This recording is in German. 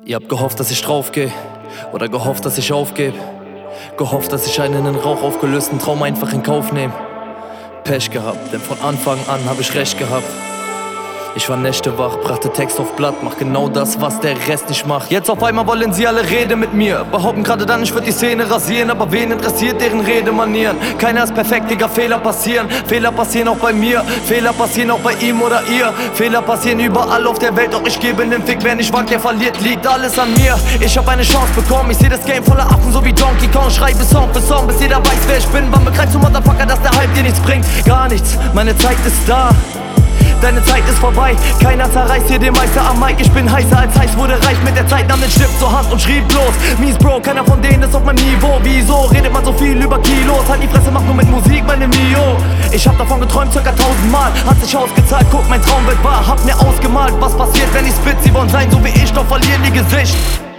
Ihr habt gehofft, dass ich draufgeh, oder gehofft, dass ich aufgeb. Gehofft, dass ich einen in den Rauch aufgelösten Traum einfach in Kauf nehm. Pech gehabt, denn von Anfang an hab ich recht gehabt. Ich war nächtewach, brachte Text auf Blatt, mach genau das, was der Rest nicht macht. Jetzt auf einmal wollen sie alle Rede mit mir, behaupten gerade dann, ich würd die Szene rasieren. Aber wen interessiert deren Redemanieren? Keiner ist perfekt, Digga, Fehler passieren. Fehler passieren auch bei mir, Fehler passieren auch bei ihm oder ihr. Fehler passieren überall auf der Welt, doch ich gebe nen Fick. Wer nicht wagt, der verliert, liegt alles an mir. Ich hab eine Chance bekommen, ich seh das Game voller Affen, so wie Donkey Kong. Schreibe Song für Song, bis jeder weiß, wer ich bin. Wann begreifst du, Motherfucker, dass der Hype dir nichts bringt? Gar nichts, meine Zeit ist da. Deine Zeit ist vorbei, keiner zerreißt hier den Meister am Mic. Ich bin heißer als heiß, wurde reich mit der Zeit, nahm den Stift zur Hand und schrieb bloß. Mies Bro, keiner von denen ist auf meinem Niveau. Wieso redet man so viel über Kilos? Halt die Fresse, mach nur mit Musik, meine Mio. Ich hab davon geträumt circa 1000 Mal, hat sich ausgezahlt, guck, mein Traum wird wahr. Hab mir ausgemalt, was passiert, wenn ich spit. Sie wollen sein, so wie ich, doch verlieren ihr Gesicht.